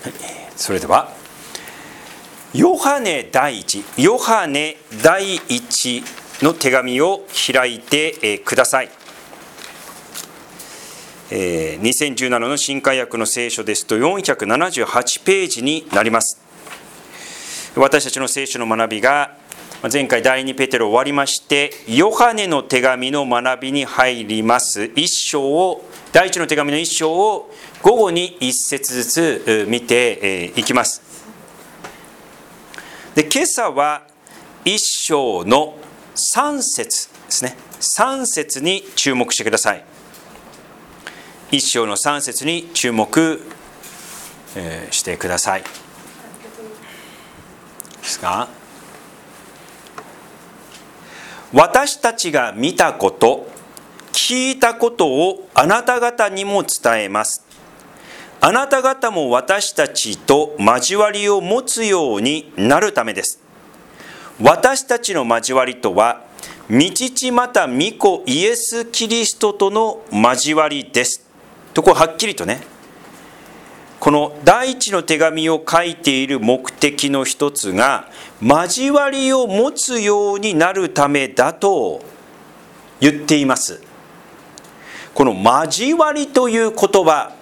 それではヨハネ第一の手紙を開いてください。2017の新海訳の聖書ですと478ページになります。私たちの聖書の学びが前回第2ペテロ終わりまして、ヨハネの手紙の学びに入ります。第一の手紙の一章を午後に一節ずつ見ていきます。で、今朝は一章の3節ですね。3節に注目してください。一章の3節に注目してください。ですが、私たちが見たこと、聞いたことをあなた方にも伝えます。あなた方も私たちと交わりを持つようになるためです。私たちの交わりとは、御父また御子イエス・キリストとの交わりです。とはっきりとね、この第一の手紙を書いている目的の一つが、交わりを持つようになるためだと言っています。この交わりという言葉、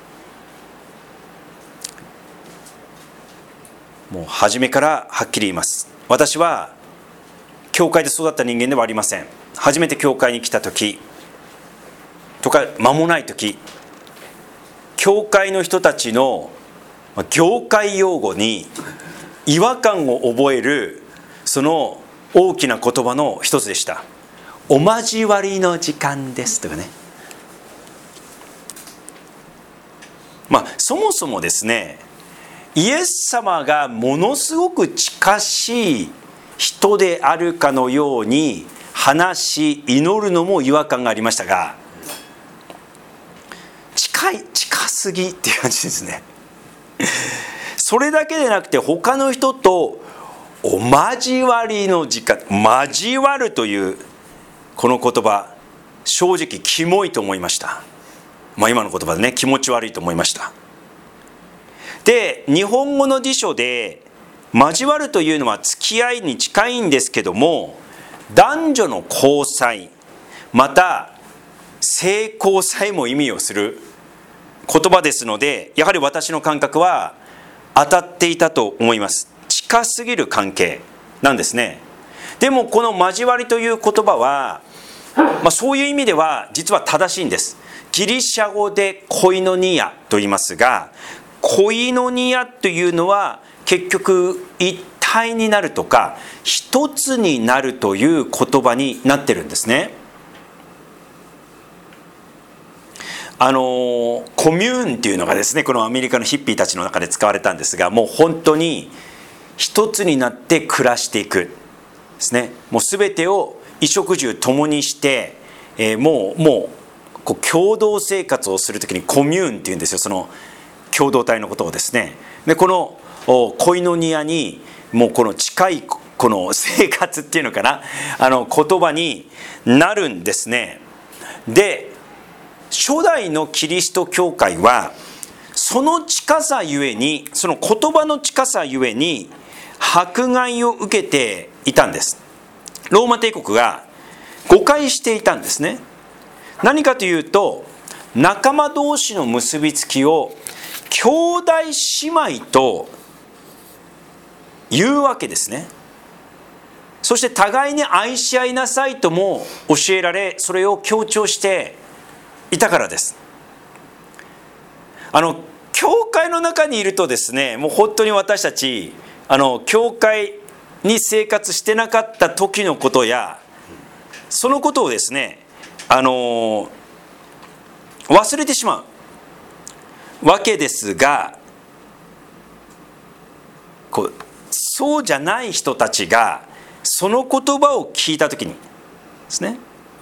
もう初めからはっきり言います。私は教会で育った人間ではありません。初めて教会に来た時とか間もない時、教会の人たちの業界用語に違和感を覚えるその大きな言葉の一つでした。お交わりの時間ですとかね。そもそもですね、イエス様がものすごく近しい人であるかのように話し祈るのも違和感がありましたが、近すぎっていう感じですね。それだけでなくて、他の人とお交わりの時間、交わるというこの言葉、正直キモいと思いました。今の言葉でね、気持ち悪いと思いました。で、日本語の辞書で交わるというのは付き合いに近いんですけども、男女の交際、また性交際も意味をする言葉ですので、やはり私の感覚は当たっていたと思います。近すぎる関係なんですね。でもこの交わりという言葉は、そういう意味では実は正しいんです。ギリシャ語でコイノニアと言いますが、コイノニアというのは結局一体になるとか一つになるという言葉になってるんですね。コミューンっていうのがですね、このアメリカのヒッピーたちの中で使われたんですが、もう本当に一つになって暮らしていくですね。もう全てを衣食住共にして、もう共同生活をするときにコミューンっていうんですよ。その共同体のことをですね。で、このコイノニアにもうこの近いこの生活っていうのかな、言葉になるんですね。で、初代のキリスト教会はその近さゆえに、その言葉の近さゆえに迫害を受けていたんです。ローマ帝国が誤解していたんですね。何かというと、仲間同士の結びつきを兄弟姉妹と言うわけですね。そして互いに愛し合いなさいとも教えられ、それを強調していたからです。教会の中にいるとですね、もう本当に私たち教会に生活してなかった時のことや、そのことをですね忘れてしまうわけですが、そうじゃない人たちがその言葉を聞いた時にですね、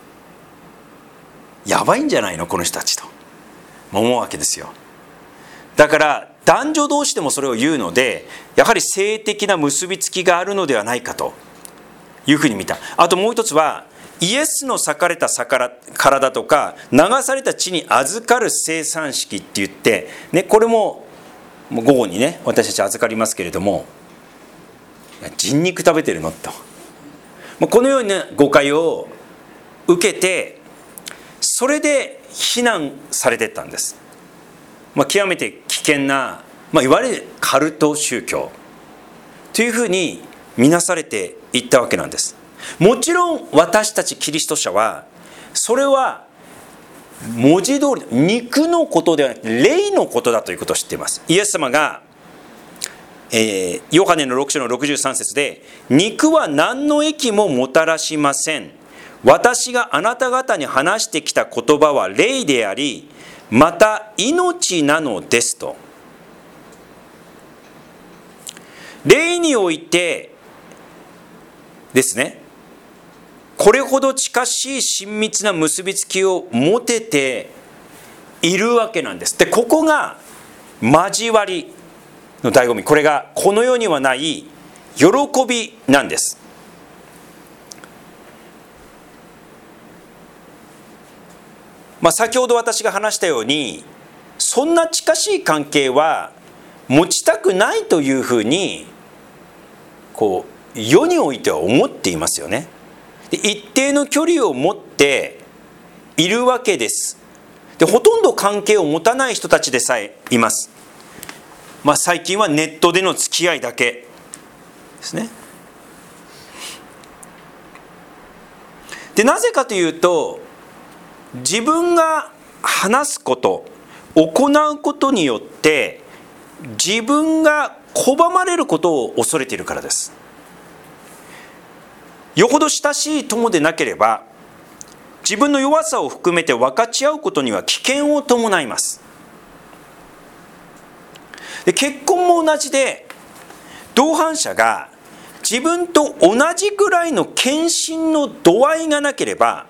やばいんじゃないのこの人たちと思うわけですよ。だから男女同士でもそれを言うので、やはり性的な結びつきがあるのではないかというふうに見た。あともう一つは、イエスの裂かれた体とか流された血に預かる生産式って言って、ね、これももう午後にね私たち預かりますけれども、人肉食べてるのと、このような誤解を受けて、それで非難されていったんです。極めて危険な、いわゆるカルト宗教というふうに見なされていったわけなんです。もちろん私たちキリスト者はそれは文字通り肉のことではなくて霊のことだということを知っています。イエス様が、ヨハネの6章の63節で、肉は何の益ももたらしません。私があなた方に話してきた言葉は霊であり、また命なのですと。霊においてですね、これほど近しい親密な結びつきを持てているわけなんです。で、ここが交わりの醍醐味。これがこの世にはない喜びなんです。先ほど私が話したように、そんな近しい関係は持ちたくないというふうに世においては思っていますよね。で、一定の距離を持っているわけです。で、ほとんど関係を持たない人たちでさえいます。最近はネットでの付き合いだけですね。で、なぜかというと、自分が話すこと、行うことによって自分が拒まれることを恐れているからです。よほど親しい友でなければ、自分の弱さを含めて分かち合うことには危険を伴います。で、結婚も同じで、同伴者が自分と同じぐらいの献身の度合いがなければ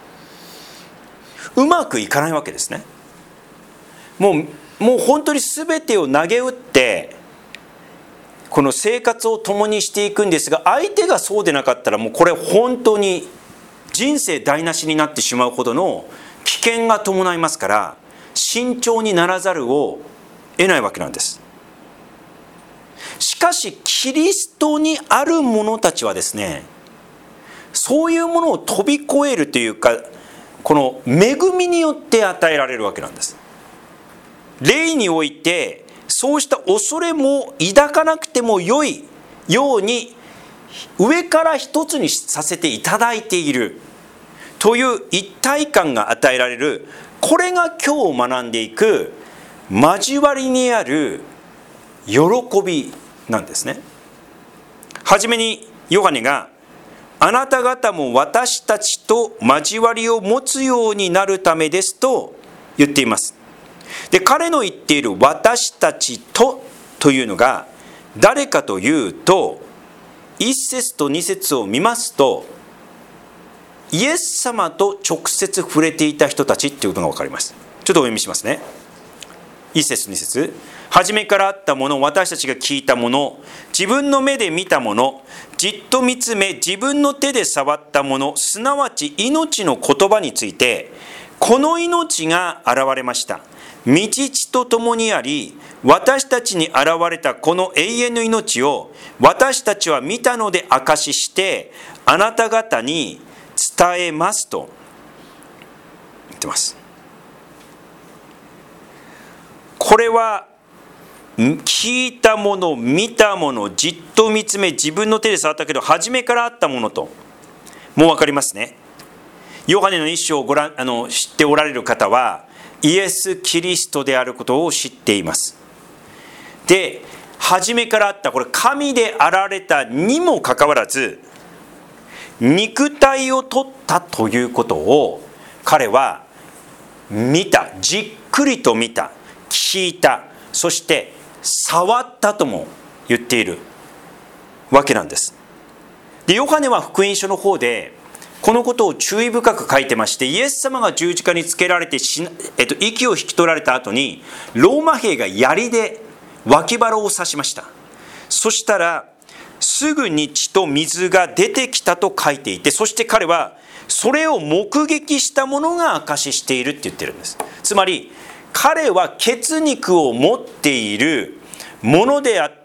うまくいかないわけですね。もう本当に全てを投げ打ってこの生活を共にしていくんですが、相手がそうでなかったらもうこれ本当に人生台無しになってしまうほどの危険が伴いますから、慎重にならざるを得ないわけなんです。しかしキリストにある者たちはですね、そういうものを飛び越えるというか、この恵みによって与えられるわけなんです。霊においてそうした恐れも抱かなくても良いように上から一つにさせていただいているという一体感が与えられる。これが今日学んでいく交わりにある喜びなんですね。はじめにヨハネが、あなた方も私たちと交わりを持つようになるためですと言っています。で、彼の言っている私たちというのが誰かというと、1節と2節を見ますと、イエス様と直接触れていた人たちっていうことが分かります。ちょっとお読みしますね。1節2節。初めからあったもの、私たちが聞いたもの、自分の目で見たもの、じっと見つめ自分の手で触ったもの、すなわち命の言葉について、この命が現れました。御父と共にあり、私たちに現れたこの永遠の命を私たちは見たので証しして、あなた方に伝えますと言ってます。これは聞いたもの、見たもの、じっと見つめ自分の手で触ったけど初めからあったものと、もう分かりますね。ヨハネの一章を知っておられる方はイエス・キリストであることを知っています。で、初めからあった、これ神であられたにもかかわらず肉体を取ったということを彼は見た、じっくりと見た、聞いた、そして触ったとも言っているわけなんです。で、ヨハネは福音書の方でこのことを注意深く書いてまして、イエス様が十字架につけられて息を引き取られた後にローマ兵が槍で脇腹を刺しました。そしたらすぐに血と水が出てきたと書いていて、そして彼はそれを目撃した者が証ししているって言ってるんです。つまり彼は血肉を持っているものであって、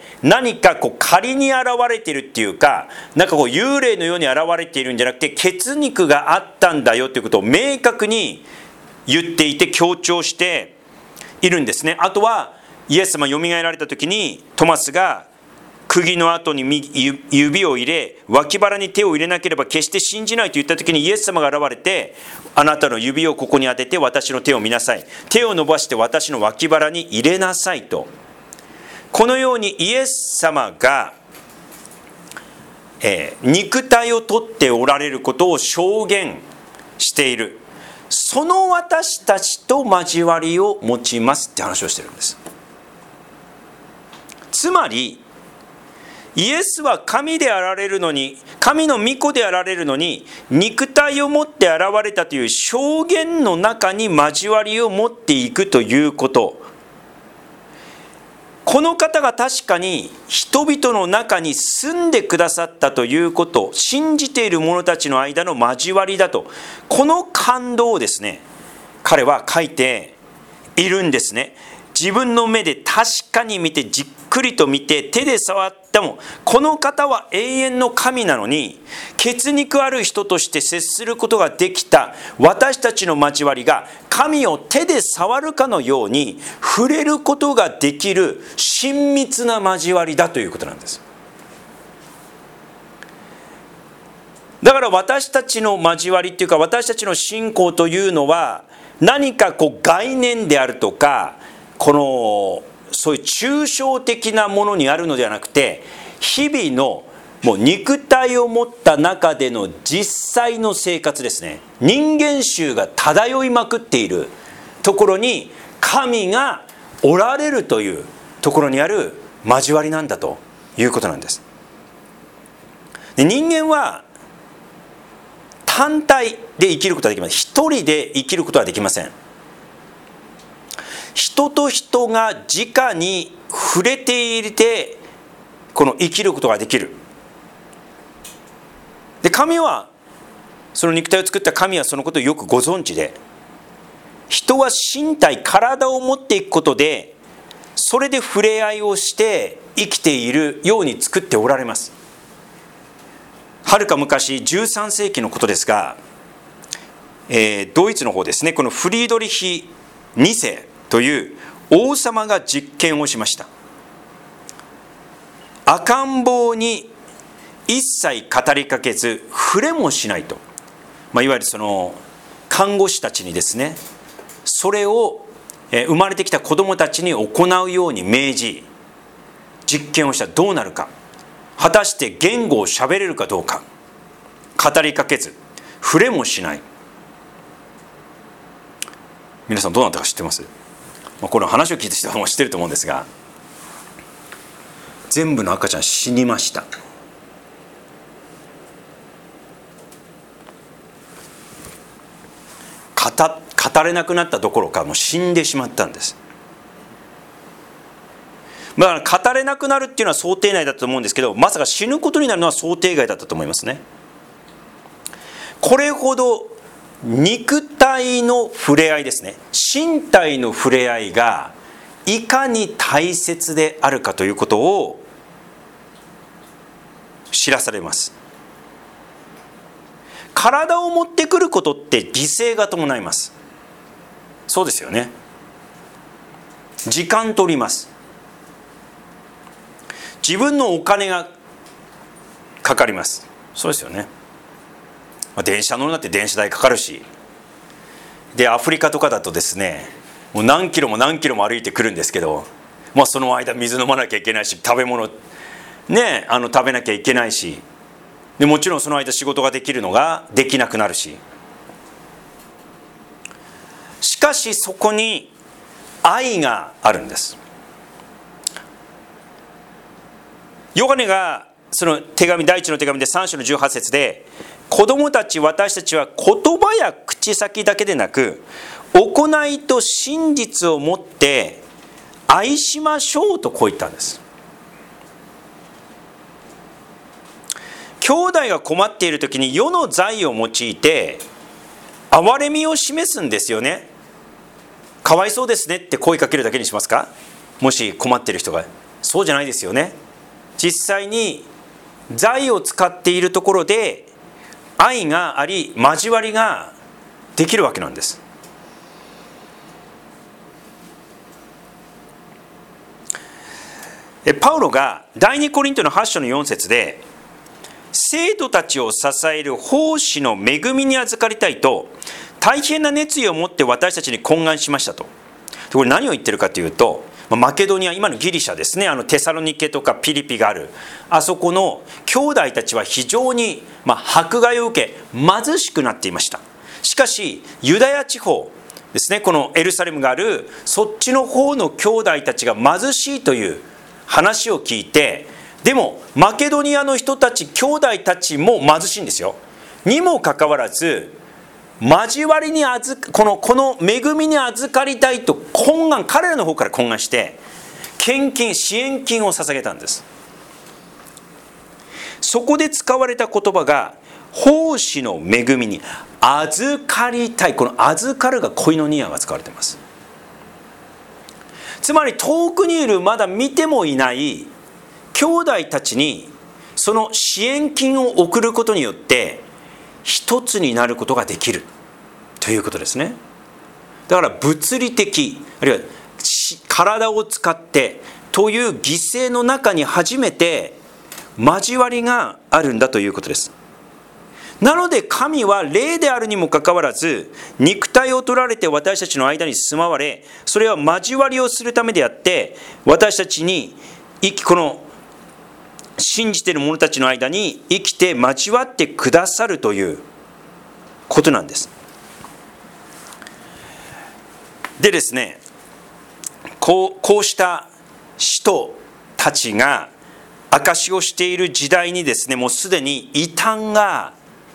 何か仮に現れているっていうか、なんか幽霊のように現れているんじゃなくて、血肉があったんだよということを明確に言っていて強調しているんですね。あとはイエス様がよみがえられた時にトマスが釘の跡に指を入れ、脇腹に手を入れなければ決して信じないと言った時に、イエス様が現れて、あなたの指をここに当てて私の手を見なさい、手を伸ばして私の脇腹に入れなさいと。このようにイエス様が、肉体をとっておられることを証言している。その私たちと交わりを持ちますって話をしてるんです。つまりイエスは神であられるのに、神の御子であられるのに、肉体を持って現れたという証言の中に交わりを持っていくということ。この方が確かに人々の中に住んでくださったということ、信じている者たちの間の交わりだと、この感動をですね、彼は書いているんですね。自分の目で確かに見て、じっくりと見て、手で触っても、この方は永遠の神なのに、血肉ある人として接することができた私たちの交わりが、神を手で触るかのように触れることができる親密な交わりだということなんです。だから私たちの交わりっていうか、私たちの信仰というのは、何か概念であるとか、そういう抽象的なものにあるのではなくて、日々のもう肉体を持った中での実際の生活ですね。人間臭が漂いまくっているところに神がおられるというところにある交わりなんだということなんです。で、人間は単体で生きることはできません。一人で生きることはできません。人と人が直に触れていて、生きることができる。で、神は、その肉体を作った神はそのことをよくご存知で、人は身体、体を持っていくことで、それで触れ合いをして生きているように作っておられます。はるか昔、13世紀のことですが、ドイツの方ですね、このフリードリヒ2世という王様が実験をしました。赤ん坊に一切語りかけず触れもしないと、いわゆるその看護師たちにですね、それを生まれてきた子どもたちに行うように命じ、実験をした。どうなるか、果たして言語を喋れるかどうか。語りかけず触れもしない。皆さんどうなったか知ってます？この話を聞いた人はもう知ってると思うんですが、全部の赤ちゃん死にました。語れなくなったどころか、もう死んでしまったんです。だから語れなくなるっていうのは想定内だったと思うんですけど、まさか死ぬことになるのは想定外だったと思いますね。これほど肉体の触れ合いですね、身体の触れ合いがいかに大切であるかということを知らされます。体を持ってくることって犠牲が伴います。そうですよね。時間取ります。自分のお金がかかります。そうですよね。電車乗るなって電車代かかるし、でアフリカとかだとですね、もう何キロも何キロも歩いてくるんですけど、その間水飲まなきゃいけないし、食べ物ね、食べなきゃいけないし、でもちろんその間仕事ができるのができなくなるし、しかしそこに愛があるんです。ヨハネがその手紙、第一の手紙で3章の18節で、子供たち、私たちは言葉や口先だけでなく、行いと真実を持って愛しましょうとこう言ったんです。兄弟が困っている時に世の財を用いて憐れみを示すんですよね。 かわいそうですねって声かけるだけにしますか？もし困っている人が。そうじゃないですよね。実際に財を使っているところで愛があり、交わりができるわけなんです。パウロが第2コリントの8章の4節で、生徒たちを支える奉仕の恵みに預かりたいと大変な熱意を持って私たちに懇願しましたと。これ何を言ってるかというと、マケドニア、今のギリシャですね、テサロニケとかピリピがあるあそこの兄弟たちは非常に迫害を受け貧しくなっていました。しかしユダヤ地方ですね、このエルサレムがあるそっちの方の兄弟たちが貧しいという話を聞いて、でもマケドニアの人たち、兄弟たちも貧しいんですよ。にもかかわらず交わりにこの恵みに預かりたいと彼らの方から懇願して献金、支援金を捧げたんです。そこで使われた言葉が奉仕の恵みに預かりたい。この預かるがコイノニアが使われています。つまり遠くにいるまだ見てもいない兄弟たちにその支援金を送ることによって一つになることができるということですね。だから物理的、あるいは体を使ってという犠牲の中に初めて交わりがあるんだということです。なので神は霊であるにもかかわらず肉体を取られて私たちの間に住まわれ、それは交わりをするためであって、私たちにこの信じている者たちの間に生きて交わってくださるということなんです。でですね、こうした使徒たちが証しをしている時代にですね、もうすでに異端が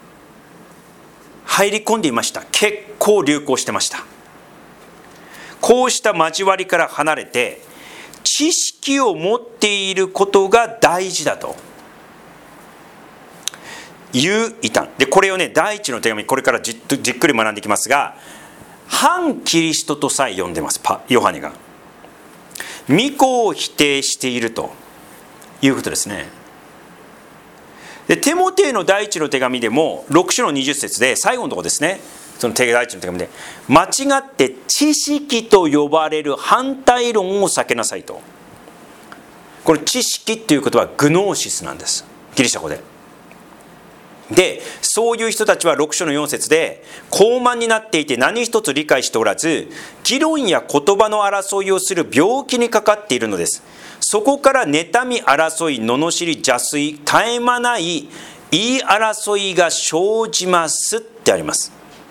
入り込んでいました。結構流行してました。こうした交わりから離れて知識を持っていることが大事だという異端で、これをね、第一の手紙、これからじっくり学んでいきますが、反キリストとさえ呼んでます。ヨハネが御子を否定しているということですね。でテモテへの第一の手紙でも6章の20節で最後のところですね、その第一の手紙で間違って知識と呼ばれる反対論を避けなさいと。この知識っていうことはグノーシスなんです、ギリシャ語で。でそういう人たちは6章の4節で高慢になっていて何一つ理解しておらず、議論や言葉の争いをする病気にかかっているのです。そこから妬み争い、罵り、邪推、絶え間ない言い争いが生じますってあります。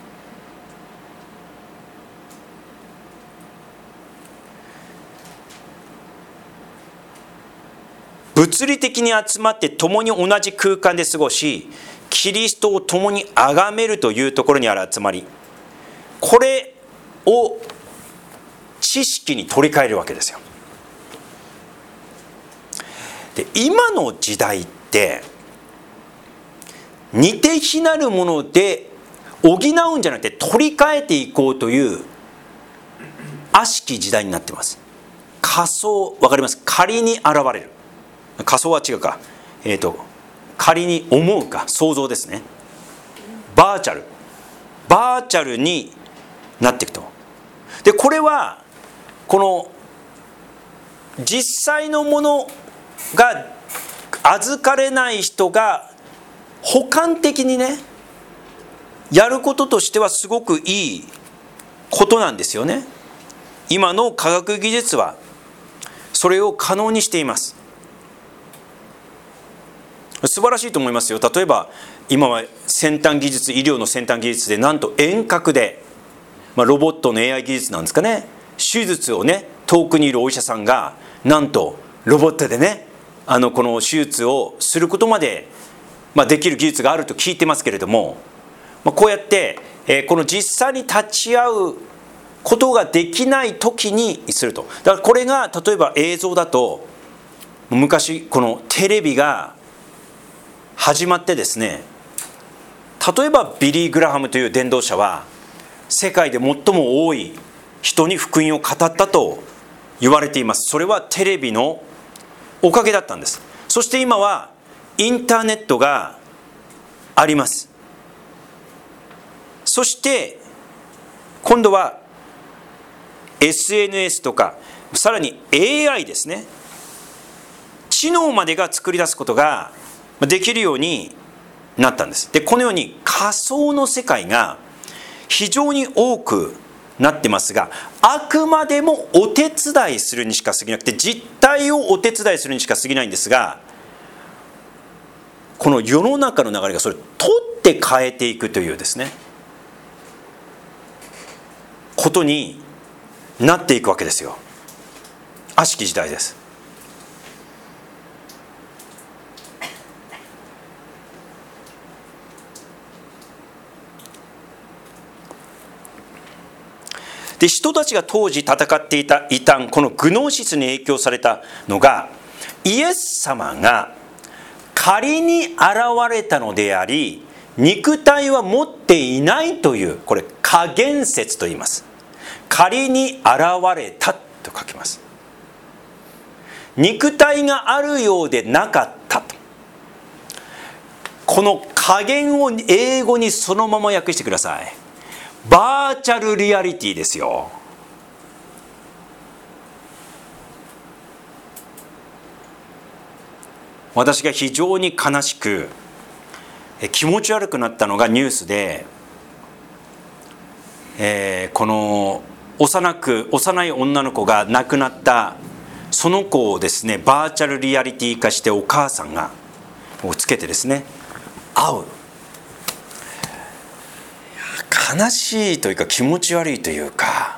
物理的に集まって共に同じ空間で過ごし、キリストを共に崇めるというところにある集まり、これを知識に取り替えるわけですよ。で今の時代って似て非なるもので補うんじゃなくて取り替えていこうという悪しき時代になっています。仮想、わかります？仮に現れる、仮想は違うか、仮に思うか、想像ですね。バーチャルになっていくと。でこれはこの実際のものが預かれない人が補完的にねやることとしてはすごくいいことなんですよね。今の科学技術はそれを可能にしています。素晴らしいと思いますよ。例えば今は先端技術、医療の先端技術でなんと遠隔で、ロボットの AI 技術なんですかね、手術をね遠くにいるお医者さんがなんとロボットでねこの手術をすることまで、できる技術があると聞いてますけれども、こうやって、この実際に立ち会うことができない時にすると。だからこれが例えば映像だと、昔このテレビが始まってですね、例えばビリー・グラハムという伝道者は世界で最も多い人に福音を語ったと言われています。それはテレビのおかげだったんです。そして今はインターネットがあります。そして今度は SNS とか、さらに AI ですね、知能までが作り出すことができるようになったんです。で、このように仮想の世界が非常に多くなってますが、あくまでもお手伝いするにしか過ぎなくて、実態をお手伝いするにしか過ぎないんですが、この世の中の流れがそれを取って変えていくというですね、ことになっていくわけですよ。悪しき時代です。で、人たちが当時戦っていた異端、このグノーシスに影響されたのが、イエス様が仮に現れたのであり、肉体は持っていないという、これ仮言説と言います。仮に現れたと書きます。肉体があるようでなかったと。この仮言を英語にそのまま訳してください。バーチャルリアリティですよ。私が非常に悲しく気持ち悪くなったのがニュースで、この幼い女の子が亡くなった、その子をですね、バーチャルリアリティ化してお母さんがつけてですね、会う。悲しいというか気持ち悪いというか、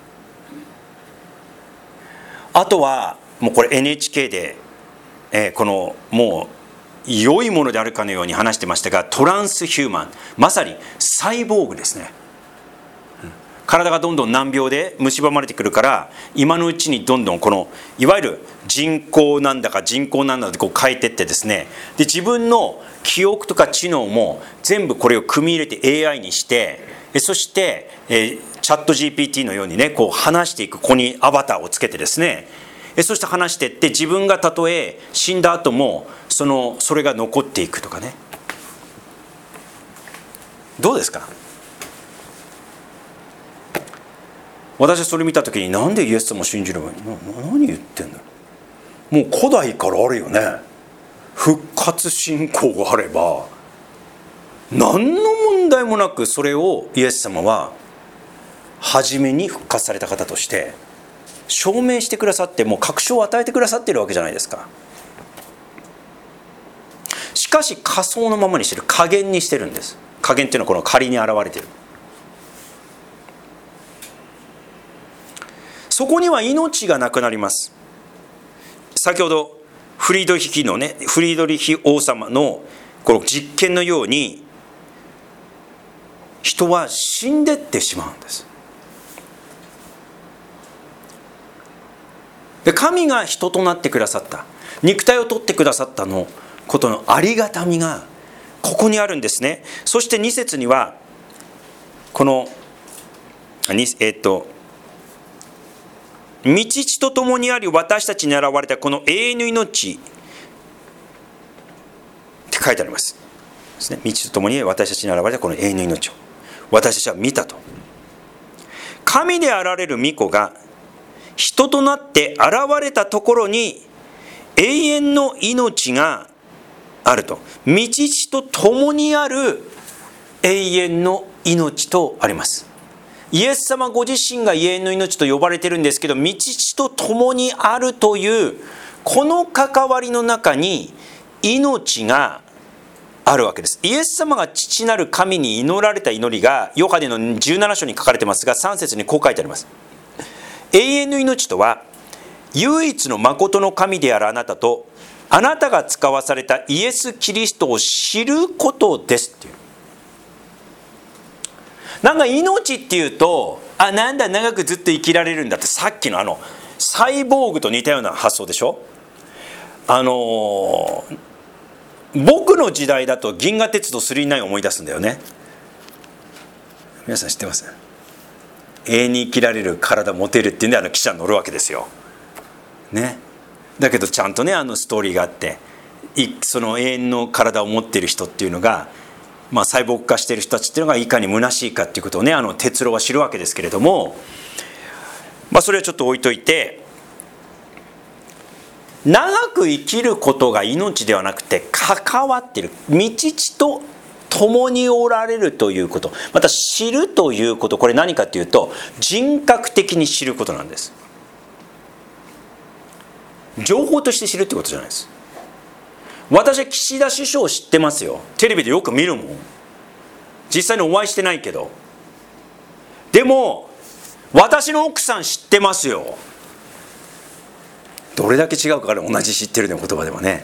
あとはもうこれ NHK で、このもう良いものであるかのように話してましたが、トランスヒューマン、まさにサイボーグですね。体がどんどん難病で蝕まれてくるから、今のうちにどんどんこのいわゆる人工なんだか人工なんだかでこう変えてってですね、で自分の記憶とか知能も全部これを組み入れて AI にして、そして、チャット GPT のようにね、こう話していく。ここにアバターをつけてですね、そして話していって、自分がたとえ死んだ後もそれが残っていくとかね。どうですか？私はそれ見た時に、なんでイエス様を信じればいいの？何言ってんだろう。もう古代からあるよね。復活信仰があれば何の問題もなく、それをイエス様は初めに復活された方として証明してくださって、もう確証を与えてくださっているわけじゃないですか。しかし仮想のままにしてる、仮言にしてるんです。仮言っていうのはこの仮に現れている。そこには命がなくなります。先ほどフリードリヒ王様のこの実験のように、人は死んでってしまうんです。で、神が人となってくださった、肉体を取ってくださったのことのありがたみがここにあるんですね。そして2節にはこの御父と共にあり私たちに現れたこの永遠の命って書いてありますですね。御父と共に私たちに現れたこの永遠の命を私たちは見たと。神であられる御子が人となって現れたところに永遠の命があると。御父と共にある永遠の命とあります。イエス様ご自身が永遠の命と呼ばれているんですけど、御父と共にあるというこの関わりの中に命があるわけです。イエス様が父なる神に祈られた祈りがヨハネの17章に書かれてますが、3節にこう書いてあります。永遠の命とは、唯一の誠の神であるあなたとあなたが使わされたイエス・キリストを知ることですっていう。なんか命っていうと、なんだ長くずっと生きられるんだって、さっきのサイボーグと似たような発想でしょ。僕の時代だと銀河鉄道999を思い出すんだよね。皆さん知ってます？ 永遠に生きられる体持てるっていうんで汽車に乗るわけですよ。ね。だけどちゃんとねストーリーがあって、その永遠の体を持っている人っていうのが、細胞化している人たちっていうのがいかに虚しいかっていうことをね哲郎は知るわけですけれども、それはちょっと置いといて、長く生きることが命ではなくて関わっている、御父と共におられるということ、また知るということ、これ何かというと人格的に知ることなんです。情報として知るってことじゃないです。私は岸田首相を知ってますよ。テレビでよく見るもん。実際にお会いしてないけど。でも私の奥さん知ってますよ。どれだけ違うか、同じ知ってるの言葉ではね。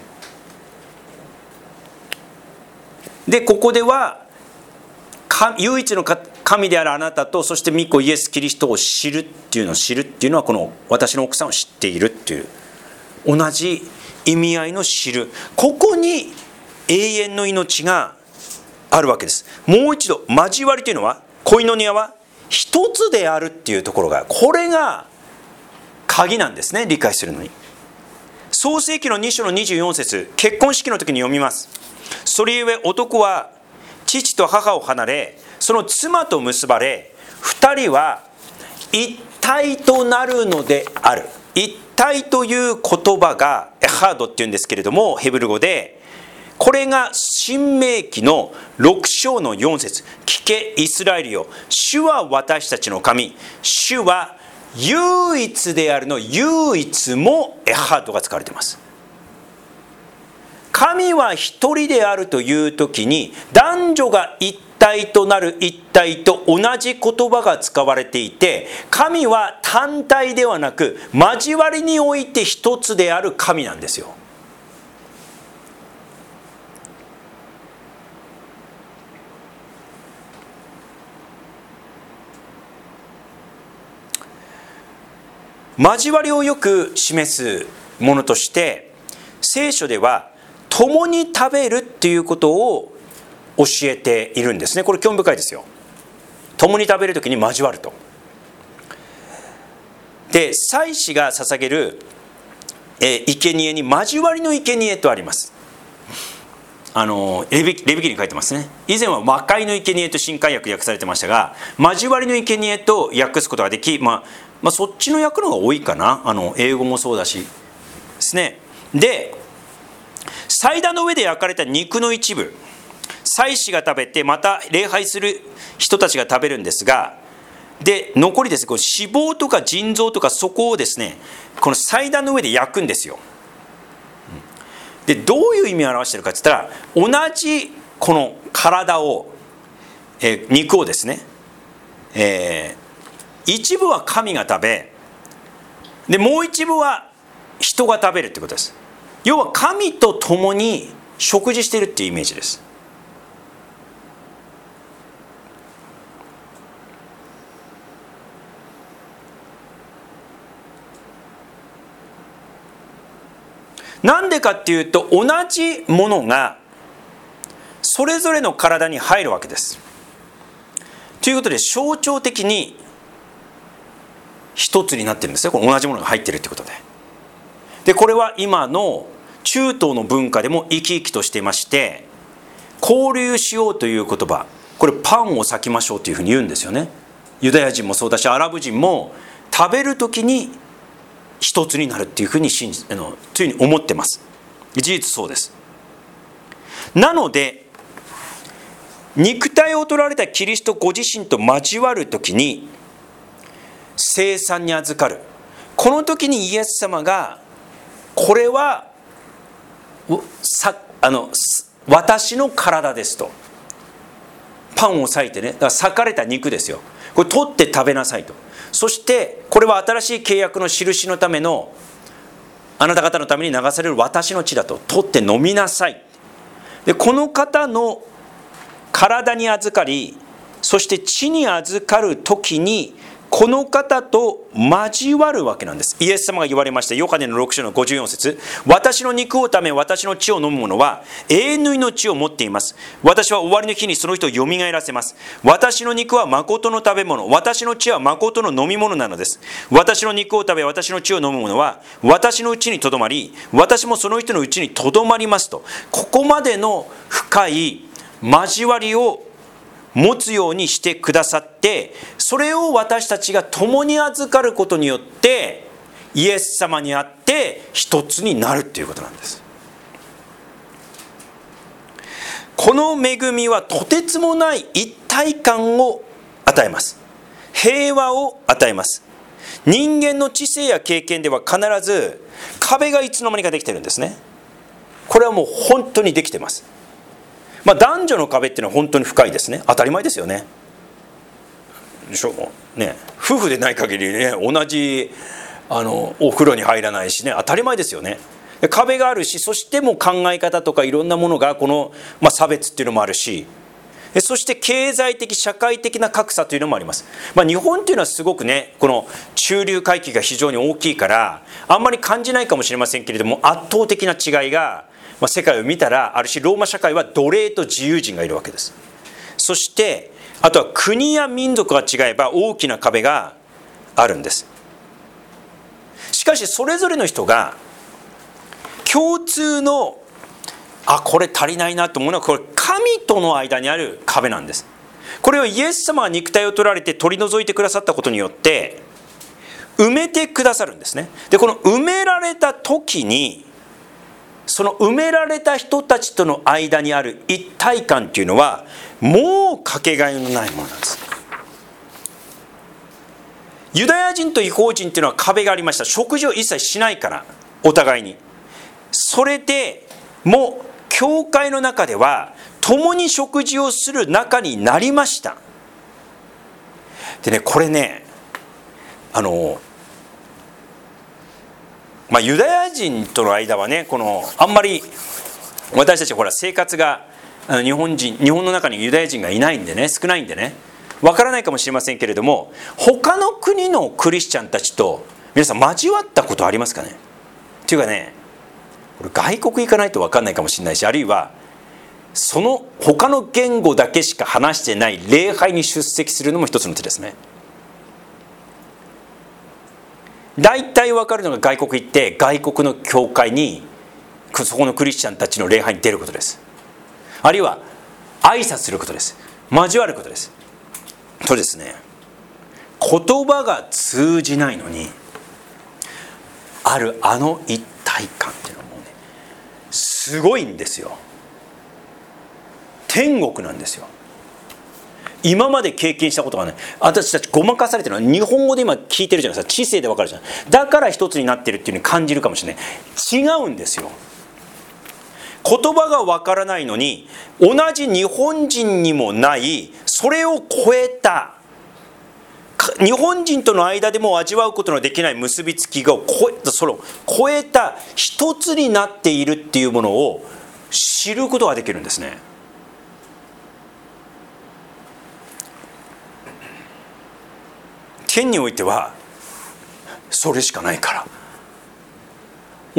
でここでは唯一の神であるあなたと、そして御子イエス・キリストを知るっていうのは、この私の奥さんを知っているっていう同じ意味合いの知る、ここに永遠の命があるわけです。もう一度、交わりというのは、コイノニアは一つであるっていうところが、これが鍵なんですね、理解するのに。創世記の2章の24節、結婚式の時に読みます。それゆえ男は父と母を離れ、その妻と結ばれ、二人は一体となるのである。一体という言葉がエハードっていうんですけれども、ヘブル語で、これが新明記の6章の4節、聞けイスラエルよ、主は私たちの神、主は唯一であるの唯一もエハードが使われています。神は一人であるという時に、男女が一体となる一体と同じ言葉が使われていて、神は単体ではなく交わりにおいて一つである神なんですよ。交わりをよく示すものとして、聖書では共に食べるっていうことを教えているんですね。これ興味深いですよ。共に食べるときに交わると。で、祭司が捧げる生贄に交わりの生贄とあります。レビ記に書いてますね。以前は和解の生贄と新海訳訳されてましたが、交わりの生贄と訳すことができ、そっちの訳の方が多いかな。英語もそうだしですね。で、祭壇の上で焼かれた肉の一部、祭司が食べて、また礼拝する人たちが食べるんですが、で残りですね、この脂肪とか腎臓とかそこをですね、この祭壇の上で焼くんですよ。でどういう意味を表しているかって言ったら、同じこの体を、肉をですね、一部は神が食べ、でもう一部は人が食べるってことです。要は神と共に食事しているっていうイメージです。なんでかっていうと、同じものがそれぞれの体に入るわけです。ということで象徴的に一つになってるんですね。この同じものが入ってるってことで。でこれは今の中東の文化でも生き生きとしていまして、交流しようという言葉、これパンを裂きましょうというふうに言うんですよね。ユダヤ人もそうだし、アラブ人も食べるときに一つになるっていうふうにというふうに思ってます。事実そうです。なので肉体を取られたキリストご自身と交わるときに聖餐に預かる。この時にイエス様が、これは私の体ですと、パンを裂いてね、だから裂かれた肉ですよ、これ取って食べなさいと。そしてこれは新しい契約の印のための、あなた方のために流される私の血だと、取って飲みなさい。でこの方の体に預かり、そして血に預かる時に、 この方と交わるわけなんです。イエス様が言われました。ヨハネの6章の54節、私の肉を食べ私の血を飲む者は永遠の命を持っています。私は終わりの日にその人をよみがえらせます。私の肉は誠の食べ物、私の血は誠の飲み物なのです。私の肉を食べ私の血を飲む者は私のうちにとどまり、私もその人のうちにとどまりますと。ここまでの深い交わりを持つようにしてくださって、それを私たちが共に預かることによってイエス様にあって一つになるということなんです。この恵みはとてつもない一体感を与えます。平和を与えます。人間の知性や経験では必ず壁がいつの間にかできてるんですね。これはもう本当にできてます。男女の壁っていうのは本当に深いですね。当たり前ですよね。でしょね、夫婦でない限りね、同じお風呂に入らないしね、当たり前ですよね。壁があるし、そしてもう考え方とかいろんなものがこの、差別っていうのもあるし、そして経済的社会的な格差というのもあります。日本っていうのはすごくね、この中流階級が非常に大きいからあんまり感じないかもしれませんけれども、圧倒的な違いが世界を見たらあるし、ローマ社会は奴隷と自由人がいるわけです。そしてあとは国や民族が違えば大きな壁があるんです。しかしそれぞれの人が共通のこれ足りないなと思うのは、これ神との間にある壁なんです。これをイエス様が肉体を取られて取り除いてくださったことによって埋めてくださるんですね。でこの埋められた時に、その埋められた人たちとの間にある一体感っていうのはもうかけがえのないものなんです。ユダヤ人と異邦人っていうのは壁がありました。食事を一切しないから、お互いに。それでもう教会の中では共に食事をする仲になりました。でね、これね、ユダヤ人との間はね、あんまり私たち生活が日本の中にユダヤ人がいないんでね、少ないんでね、わからないかもしれませんけれども、他の国のクリスチャンたちと皆さん交わったことありますかね。っていうかね、これ外国行かないと分かんないかもしれないし、あるいはその他の言語だけしか話してない礼拝に出席するのも一つの手ですね。大体分かるのが外国行って外国の教会にそこのクリスチャンたちの礼拝に出ることです。あるいは挨拶することです。交わることです。そうですね、言葉が通じないのにある一体感っていうのはもうね、すごいんですよ。天国なんですよ。今まで経験したことがない。私たちごまかされてるのは日本語で今聞いてるじゃないですか。知性で分かるじゃない。だから一つになってるっていうふうに感じるかもしれない。違うんですよ。言葉が分からないのに、同じ日本人にもないそれを超えた、日本人との間でも味わうことのできない結びつきがそれを超えた一つになっているっていうものを知ることができるんですね。天においてはそれしかないから。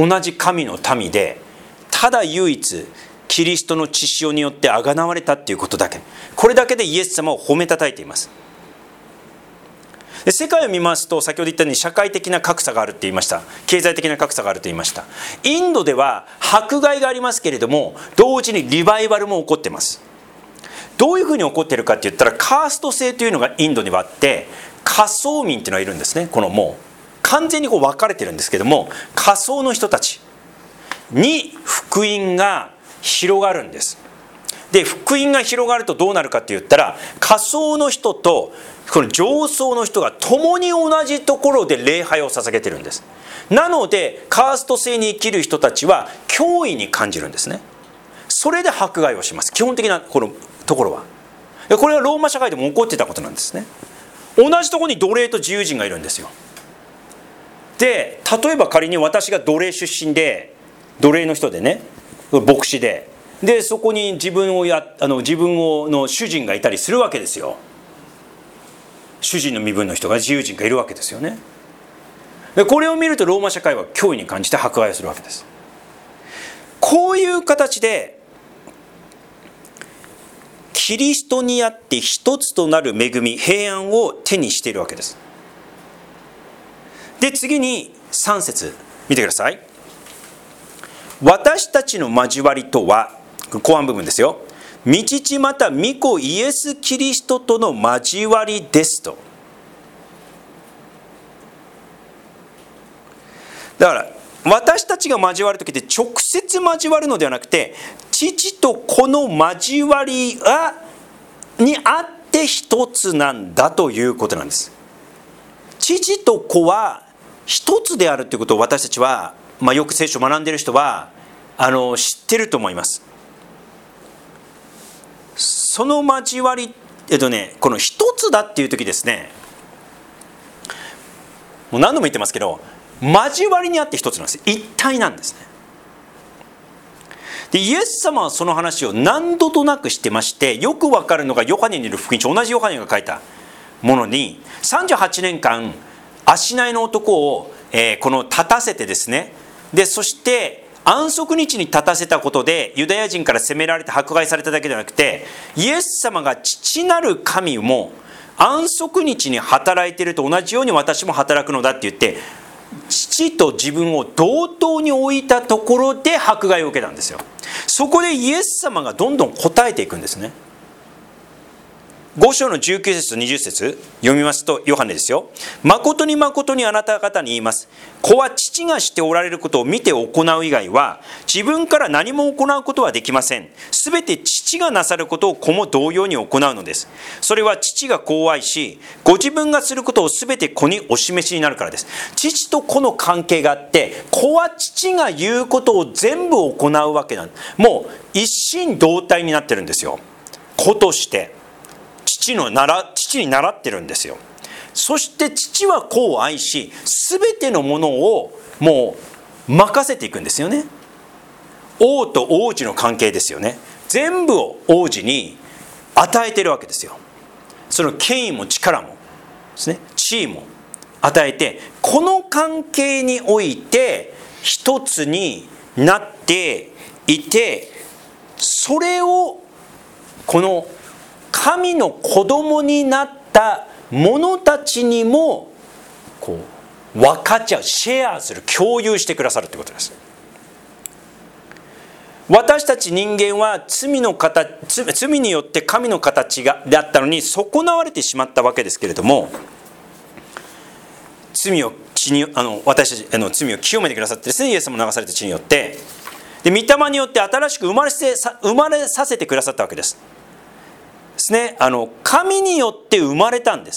同じ神の民でただ唯一キリストの血潮によってあがなわれたっていうことだけ、これだけでイエス様を褒めたたえています。で世界を見ますと、先ほど言ったように社会的な格差があるって言いました。経済的な格差があると言いました。インドでは迫害がありますけれども、同時にリバイバルも起こっています。どういうふうに起こっているかって言ったら、カースト制というのがインドにはあって、下層民っていうのがいるんですね。もう完全に分かれてるんですけども、下層の人たちに福音が広がるんです。で福音が広がるとどうなるかって言ったら、下層の人とこの上層の人が共に同じところで礼拝を捧げてるんです。なのでカースト制に生きる人たちは脅威に感じるんですね。それで迫害をします。基本的なこのところは。これはローマ社会でも起こってたことなんですね。同じところに奴隷と自由人がいるんですよ。で例えば仮に私が奴隷出身で、奴隷の人でね、牧師で、そこに自分の主人がいたりするわけですよ。 主人の身分の人が自由人がいるわけですよね。でこれを見るとローマ社会は脅威に感じて迫害をするわけです。こういう形でキリストにあって一つとなる恵み、平安を手にしているわけです。で次に3節見てください。私たちの交わりとは、後半部分ですよ。御父また御子イエス・キリストとの交わりですと。だから私たちが交わるときって直接交わるのではなくて、父と子の交わりにあって一つなんだということなんです。父と子は一つであるということを私たちは、よく聖書を学んでいる人は知ってると思います。その交わり、この一つだっていう時ですね、もう何度も言ってますけど、交わりにあって一つなんです。一体なんですね。でイエス様はその話を何度となくしてまして、よくわかるのがヨハネにいる福音書、同じヨハネが書いたものに38年間足内の男を、この立たせてですね、でそして安息日に立たせたことでユダヤ人から責められて迫害されただけではなくて、イエス様が父なる神も安息日に働いていると同じように私も働くのだって言って、父と自分を同等に置いたところで迫害を受けたんですよ。そこでイエス様がどんどん答えていくんですね。5章の19節と20節読みますと、ヨハネですよ。誠に誠にあなた方に言います。子は父がしておられることを見て行う以外は自分から何も行うことはできません。すべて父がなさることを子も同様に行うのです。それは父が子を愛し、ご自分がすることをすべて子にお示しになるからです。父と子の関係があって、子は父が言うことを全部行うわけなんです。もう一心同体になってるんですよ。子として父に習ってるんですよ。そして父は子を愛し、全てのものをもう任せていくんですよね。王と王子の関係ですよね。全部を王子に与えてるわけですよ。その権威も力もですね、地位も与えて、この関係において一つになっていて、それをこの神の子供になった者たちにもこう分かち合う、シェアする、共有してくださるということです。私たち人間は罪によって神の形だったのに損なわれてしまったわけですけれども、私たちの罪を清めてくださってですね、イエス様の流された血によって、で御霊によって新しく生まれさせてくださったわけですですね。神によって生まれたんです。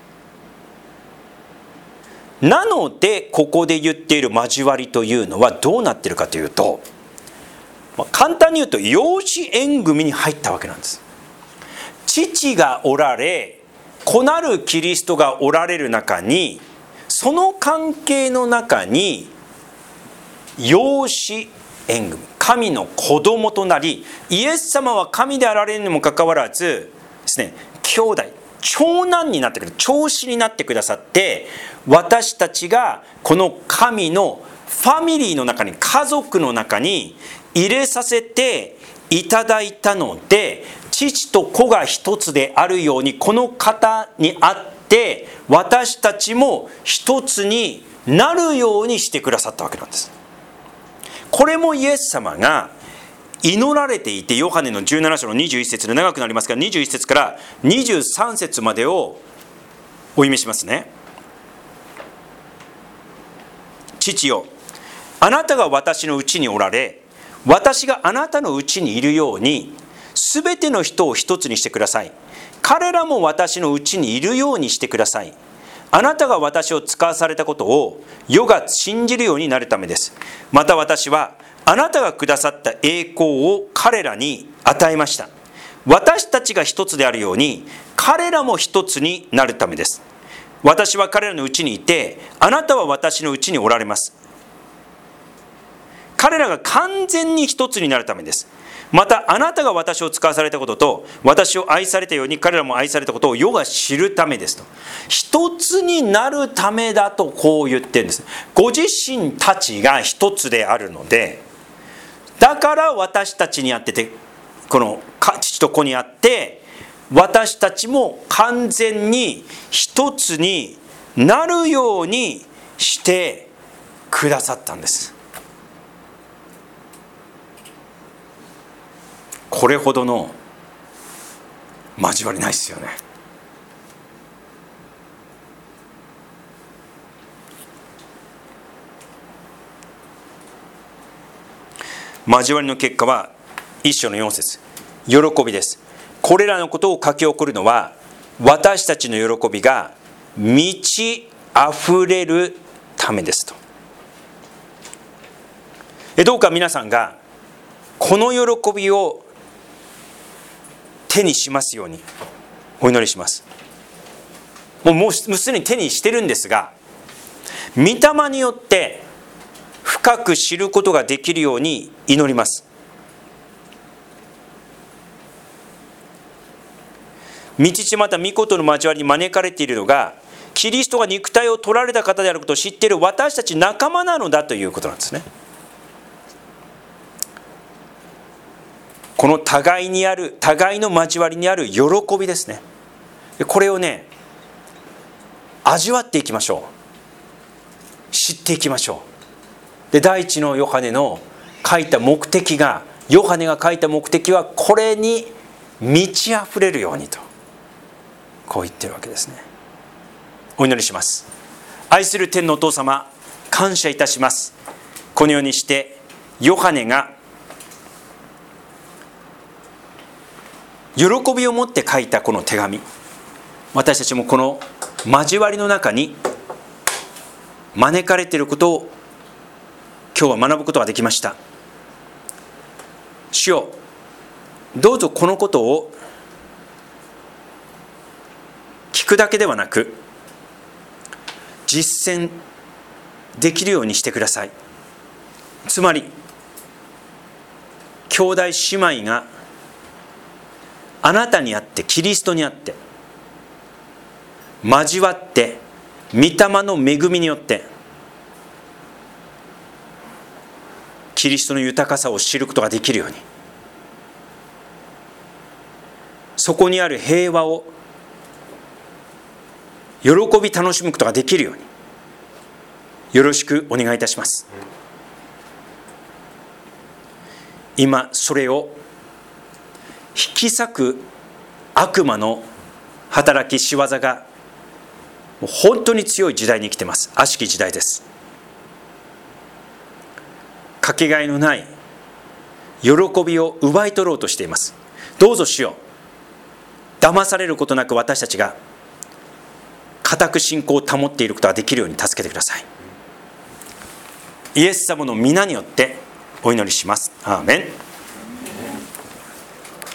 なのでここで言っている交わりというのはどうなっているかというと、簡単に言うと養子縁組に入ったわけなんです。父がおられ、子なるキリストがおられる中に、その関係の中に養子縁組、神の子供となり、イエス様は神であられるにもかかわらずですね、兄弟、長男になってくる、長子になってくださって、私たちがこの神のファミリーの中に、家族の中に入れさせていただいたので、父と子が一つであるように、この方にあって私たちも一つになるようにしてくださったわけなんです。これもイエス様が祈られていて、ヨハネの17章の21節で長くなりますから、21節から23節までをお読みしますね。父よ、あなたが私のうちにおられ、私があなたのうちにいるように、すべての人を一つにしてください。彼らも私のうちにいるようにしてください。あなたが私を使わされたことを世が信じるようになるためです。また私はあなたがくださった栄光を彼らに与えました。私たちが一つであるように彼らも一つになるためです。私は彼らのうちにいて、あなたは私のうちにおられます。彼らが完全に一つになるためです。 またあなたが私を使わされたことと、私を愛されたように彼らも愛されたことを世が知るためですと。一つになるためだとこう言ってるんです。ご自身たちが一つであるので、だから私たちにあってて、この父と子にあって、私たちも完全に一つになるようにしてくださったんです。これほどの交わりないですよね。交わりの結果は一章の4節、喜びです。これらのことを書き起こるのは、私たちの喜びが満ち溢れるためですと。どうか皆さんがこの喜びを手にしますようにお祈りします。もうすでに手にしてるんですが、御霊によって深く知ることができるように祈ります。御父また御子との交わりに招かれているのが、キリストが肉体を取られた方であることを知っている私たち仲間なのだということなんですね。この互いの交わりにある喜びですね。これをね、味わっていきましょう。知っていきましょう。で、第一のヨハネの書いた目的が、ヨハネが書いた目的はこれに満ち溢れるようにと、こう言ってるわけですね。お祈りします。愛する天のお父様、感謝いたします。このようにしてヨハネが喜びを持って書いたこの手紙、私たちもこの交わりの中に招かれていることを今日は学ぶことができました。主よ、どうぞこのことを聞くだけではなく実践できるようにしてください。つまり兄弟姉妹があなたにあって、キリストにあって交わって、御霊の恵みによってキリストの豊かさを知ることができるように、そこにある平和を喜び楽しむことができるように、よろしくお願いいたします。今それを引き裂く悪魔の働き仕業がもう本当に強い時代に生きています。悪しき時代です。かけがえのない喜びを奪い取ろうとしています。どうぞ主よ、騙されることなく私たちが固く信仰を保っていることができるように助けてください。イエス様の皆によってお祈りします。アーメン。